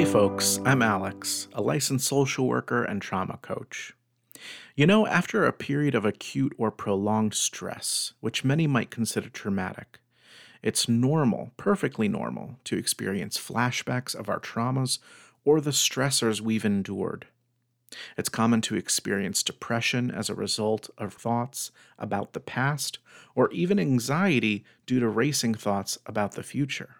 folks, I'm Alex, a licensed social worker and trauma coach. After a period of acute or prolonged stress, which many might consider traumatic, it's normal, perfectly normal, to experience flashbacks of our traumas or the stressors we've endured. It's common to experience depression as a result of thoughts about the past, or even anxiety due to racing thoughts about the future.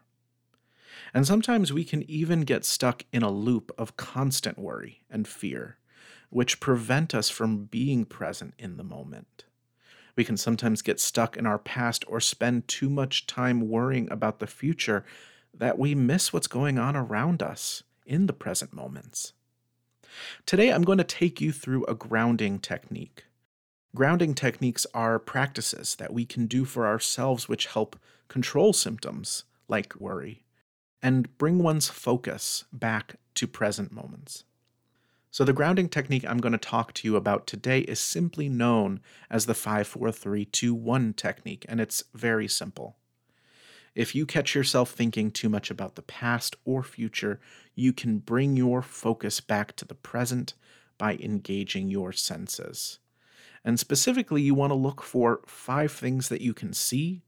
And sometimes we can even get stuck in a loop of constant worry and fear, which prevent us from being present in the moment. We can sometimes get stuck in our past or spend too much time worrying about the future that we miss what's going on around us in the present moments. Today, I'm going to take you through a grounding technique. Grounding techniques are practices that we can do for ourselves which help control symptoms like worry and bring one's focus back to present moments. So the grounding technique I'm going to talk to you about today is simply known as the 5-4-3-2-1 technique, and it's very simple. If you catch yourself thinking too much about the past or future, you can bring your focus back to the present by engaging your senses. And specifically, you want to look for 5 things that you can see,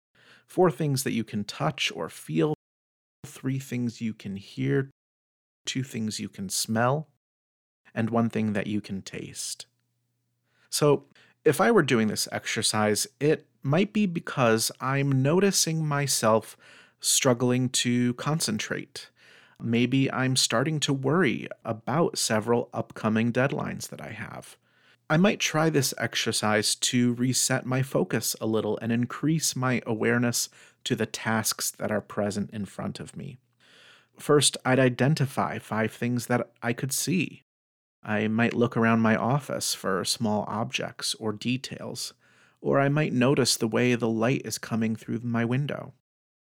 4 things that you can touch or feel, 3 things you can hear, 2 things you can smell, and 1 thing that you can taste. So, if I were doing this exercise, it might be because I'm noticing myself struggling to concentrate. Maybe I'm starting to worry about several upcoming deadlines that I have. I might try this exercise to reset my focus a little and increase my awareness to the tasks that are present in front of me. First, I'd identify 5 things that I could see. I might look around my office for small objects or details, or I might notice the way the light is coming through my window.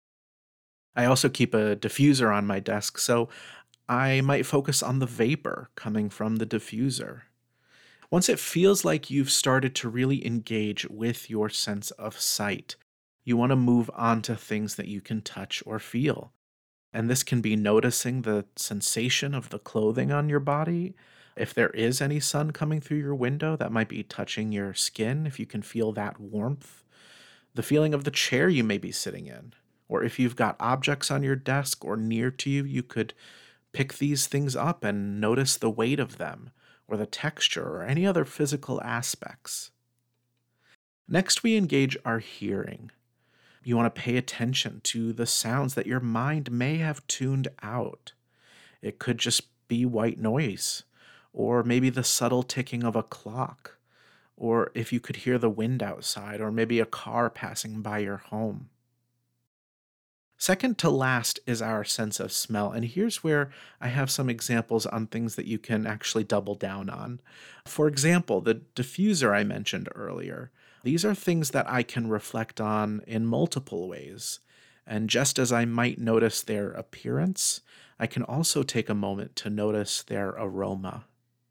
I also keep a diffuser on my desk, so I might focus on the vapor coming from the diffuser. Once it feels like you've started to really engage with your sense of sight, you want to move on to things that you can touch or feel. And this can be noticing the sensation of the clothing on your body. If there is any sun coming through your window, that might be touching your skin, if you can feel that warmth. The feeling of the chair you may be sitting in. Or if you've got objects on your desk or near to you, you could pick these things up and notice the weight of them, or the texture, or any other physical aspects. Next, we engage our hearing. You want to pay attention to the sounds that your mind may have tuned out. It could just be white noise, or maybe the subtle ticking of a clock, or if you could hear the wind outside, or maybe a car passing by your home. Second to last is our sense of smell, and here's where I have some examples on things that you can actually double down on. For example, the diffuser I mentioned earlier. These are things that I can reflect on in multiple ways, and just as I might notice their appearance, I can also take a moment to notice their aroma.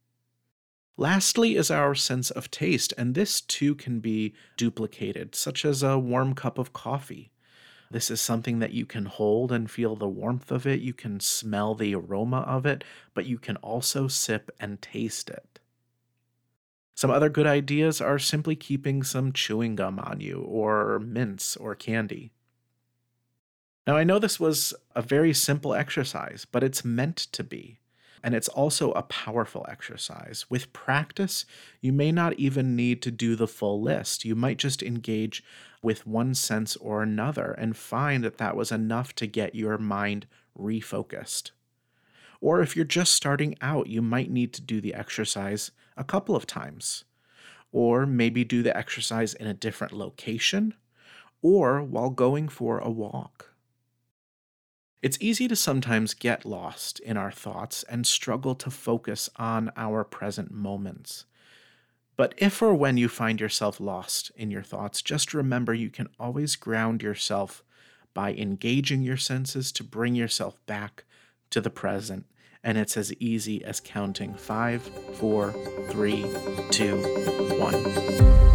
Lastly is our sense of taste, and this too can be duplicated, such as a warm cup of coffee. This is something that you can hold and feel the warmth of it, you can smell the aroma of it, but you can also sip and taste it. Some other good ideas are simply keeping some chewing gum on you, or mints or candy. Now, I know this was a very simple exercise, but it's meant to be. And it's also a powerful exercise. With practice, you may not even need to do the full list. You might just engage with one sense or another and find that that was enough to get your mind refocused. Or if you're just starting out, you might need to do the exercise a couple of times. Or maybe do the exercise in a different location, or while going for a walk. It's easy to sometimes get lost in our thoughts and struggle to focus on our present moments. But if or when you find yourself lost in your thoughts, just remember you can always ground yourself by engaging your senses to bring yourself back to the present. And it's as easy as counting 5, 4, 3, 2, 1.